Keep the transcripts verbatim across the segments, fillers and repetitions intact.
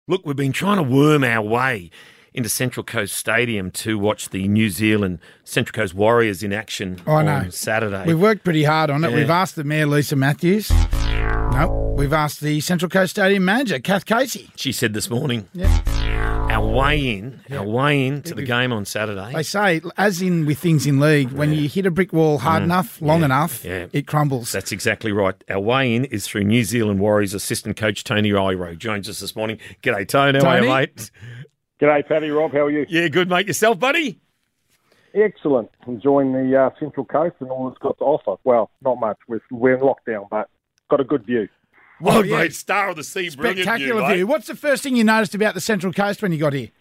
Look, we've been trying to worm our way into Central Coast Stadium to watch the New Zealand Central Coast Warriors in action I know. on Saturday. We've worked pretty hard on it. Yeah. We've asked the Mayor, Lisa Matthews. No, we've asked the Central Coast Stadium manager, Kath Casey. She said this morning, Yeah. our way in, Yeah. our way in to the We've- game on Saturday. They say, as in with things in league, when you hit a brick wall hard enough, long Yeah. enough, Yeah. it crumbles. That's exactly right. Our way in is through New Zealand Warriors assistant coach Tony Iro. Joins us this morning. G'day, Tony. How are you, Tony? mate? G'day, Paddy. Rob, how are you? Yeah, good, mate. Yourself, buddy? Excellent. Enjoying the uh, Central Coast and all it's got to offer. Well, not much. We're, we're in lockdown, but got a good view. Well, yeah. mate, star of the sea, brilliant Spectacular view, view. mate. What's the first thing you noticed about the Central Coast when you got here?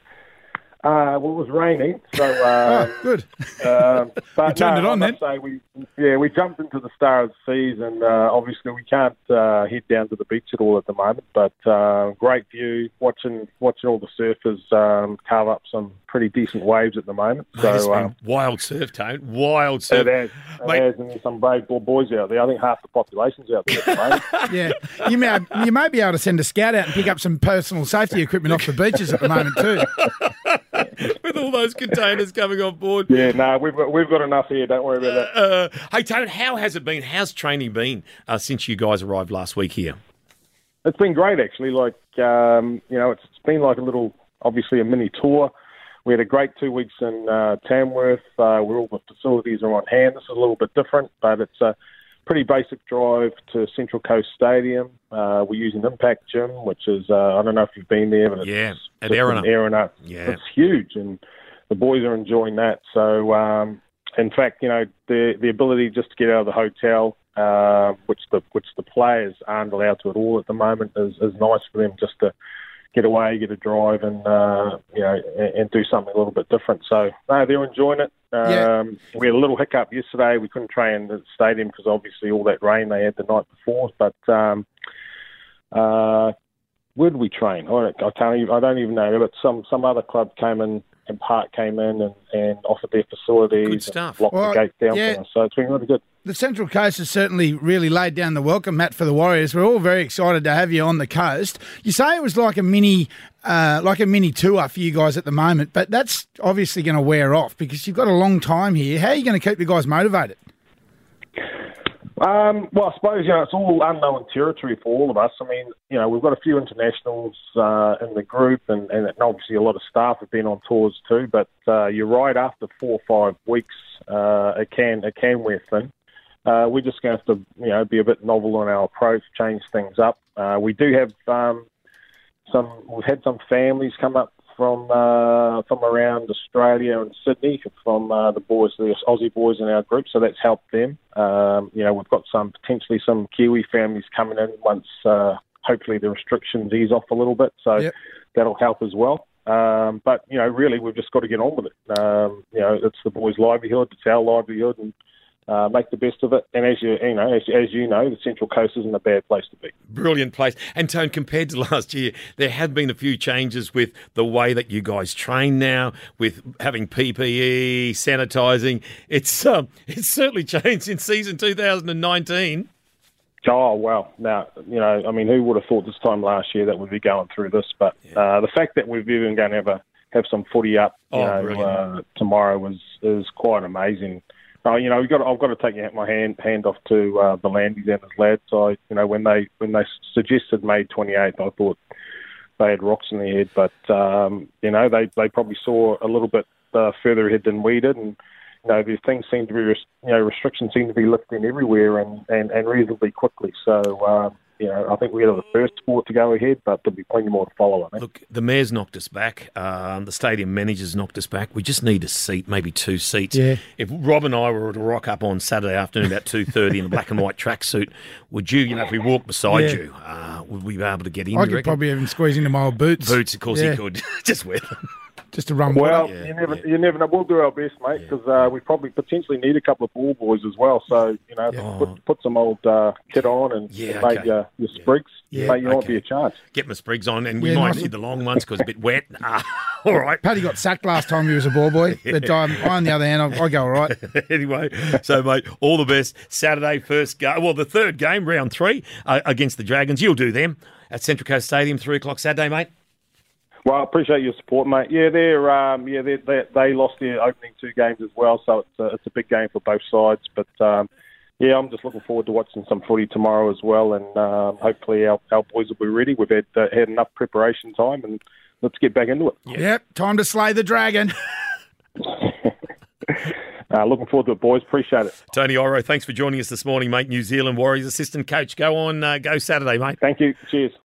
Uh, well, it was raining, so. Uh, Oh, good. um, but You turned no, it on I must Say we, yeah, we jumped into the Star of the Seas, and uh, obviously we can't uh, head down to the beach at all at the moment. But uh, great view, watching watching all the surfers um, carve up some pretty decent waves at the moment. Mate, it's So been um, wild surf, Tone. Wild surf. it has, it Mate. has, and there's some brave ball boys out there. I think half the population's out there at the moment. Yeah, you may you may be able to send a scout out and pick up some personal safety equipment off the beaches at the moment too. With all those containers coming on board. Yeah, no, we've got, we've got enough here. Don't worry about that. Uh, hey, Tone, how has it been? How's training been uh, since you guys arrived last week here? It's been great, actually. Like, um, you know, it's, it's been like a little, obviously, a mini tour. We had a great two weeks in uh, Tamworth, uh, where all the facilities are on hand. This is a little bit different, but it's a pretty basic drive to Central Coast Stadium. Uh, we're using Impact Gym, which is, uh, I don't know if you've been there, but it's Yeah, at just Erina. in Erina. Yeah. It's huge, and the boys are enjoying that. So, um, in fact, you know, the the ability just to get out of the hotel, uh, which the which the players aren't allowed to at all at the moment, is, is nice for them just to get away, get a drive, and uh, you know, and, and do something a little bit different. So, no, they're enjoying it. Um, Yeah. We had a little hiccup yesterday. We couldn't train in the stadium because obviously all that rain they had the night before. But um, uh, where did we train? I don't, I can't even, I don't even know. But some, some other club came in, and Park came in and, and offered their facilities. Good stuff. And locked Well, the gates down yeah. for us. So it's been really good. The Central Coast has certainly really laid down the welcome mat for the Warriors. We're all very excited to have you on the coast. You say it was like a mini, uh, like a mini tour for you guys at the moment, but that's obviously going to wear off because you've got a long time here. How are you going to keep you guys motivated? Um, well, I suppose, you know, it's all unknown territory for all of us. I mean, you know, we've got a few internationals uh, in the group, and, and obviously a lot of staff have been on tours too. But uh, you're right, after four or five weeks, uh, it can it can wear thin. Uh, we're just going to have to, you know, be a bit novel on our approach, change things up. Uh, we do have um, some. We've had some families come up from uh, from around Australia and Sydney, from uh, the boys, the Aussie boys in our group, so that's helped them. Um, you know, we've got some potentially some Kiwi families coming in once, uh, hopefully the restrictions ease off a little bit, so Yep. that'll help as well. Um, but you know, really, we've just got to get on with it. Um, you know, it's the boys' livelihood, it's our livelihood, and Uh, make the best of it, and as you you know, as, as you know, the Central Coast isn't a bad place to be. Brilliant place. And, Tone, compared to last year, there have been a few changes with the way that you guys train now, with having P P E, sanitising. It's um, it's certainly changed since season two thousand nineteen. Oh, well, now, you know, I mean, who would have thought this time last year that we'd be going through this? But uh, the fact that we've even going to have, a, have some footy up you Oh, know, brilliant. uh, tomorrow was, is quite amazing. Uh, you know, we've got, I've got to take my hand hand off to uh, the Landys and his lads. I, you know, when they when they suggested May twenty-eighth, I thought they had rocks in their head. But, um, you know, they, they probably saw a little bit uh, further ahead than we did. And, you know, the things seem to be, res- you know, restrictions seem to be lifting everywhere and, and, and reasonably quickly. So, um, you know, I think we are the first sport to go ahead, but there'll be plenty more to follow, I think. Look, the mayor's knocked us back. Um, the stadium manager's knocked us back. We just need a seat, maybe two seats. Yeah. If Rob and I were to rock up on Saturday afternoon about two thirty in a black and white tracksuit, would you, you know, if we walked beside Yeah. you, uh, would we be able to get in? I you could reckon? probably even squeeze into my old boots. Boots, of course Yeah. he could. Just wear them. Just to run Well, water. Yeah, you never, yeah. you never know. We'll do our best, mate, because uh, we probably potentially need a couple of ball boys as well. So you know, Yeah. put, put some old uh, kit on and Yeah, make okay. your, your sprigs. Yeah, mate, you might okay. be a chance. Get my sprigs on, and we Yeah, might nice. need the long ones because it's a bit wet. Ah, all right. Paddy got sacked last time he was a ball boy, but um, I, on the other hand, I, I go all right. Anyway, so, mate, all the best. Saturday, first game. Well, the third game, round three, uh, against the Dragons. You'll do them. at Central Coast Stadium, three o'clock Saturday, mate. Well, I appreciate your support, mate. Yeah, they're um, yeah they they they lost their opening two games as well, so it's a, it's a big game for both sides. But um, yeah, I'm just looking forward to watching some footy tomorrow as well, and um, hopefully our, our boys will be ready. We've had uh, had enough preparation time, and let's get back into it. Yep, time to slay the dragon. uh, looking forward to it, boys. Appreciate it. Tony Iro, thanks for joining us this morning, mate. New Zealand Warriors assistant coach. Go on, uh, go Saturday, mate. Thank you. Cheers.